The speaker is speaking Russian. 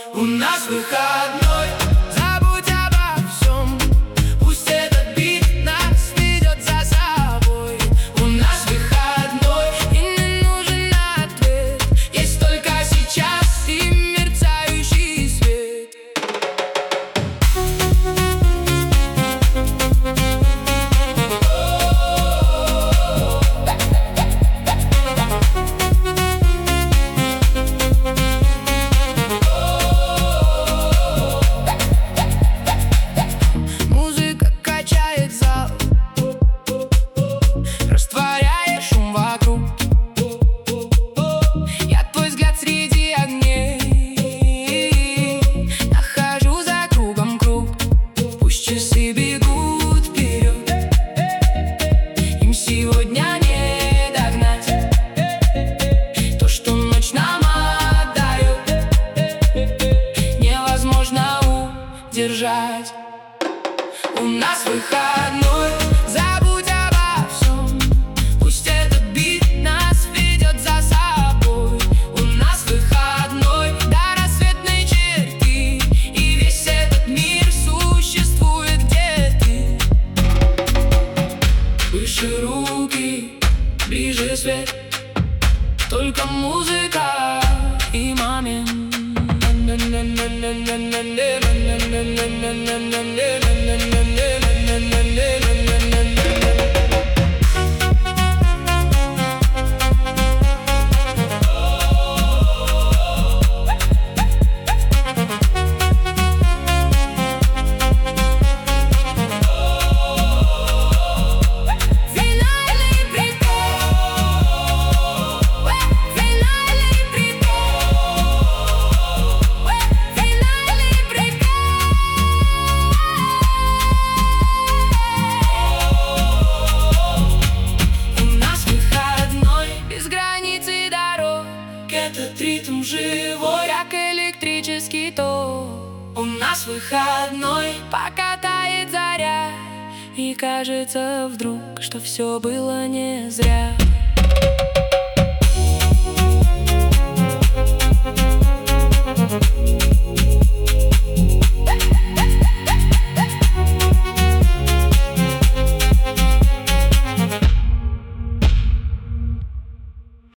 У нас выходной, забудь обо всем. Пусть этот бит нас ведет за собой. У нас выходной, и не нужен ответ. Есть только сейчас и мерцающий свет. Музыка качает зал, растворяя шум вокруг. Я твой взгляд среди огней, нахожу за кругом круг. Пусть часы бегут вперед, им сегодня не догнать то, что ночь нам отдает, невозможно удержать. У нас выходной, забудь обо всем. Пусть этот бит нас ведет за собой. У нас выходной до рассветной черты, и весь этот мир существует, где ты. Выше руки, ближе свет, только музыка и момент. Этот ритм живой, как электрический ток. У нас выходной, пока тает заря, и кажется вдруг, что все было не зря.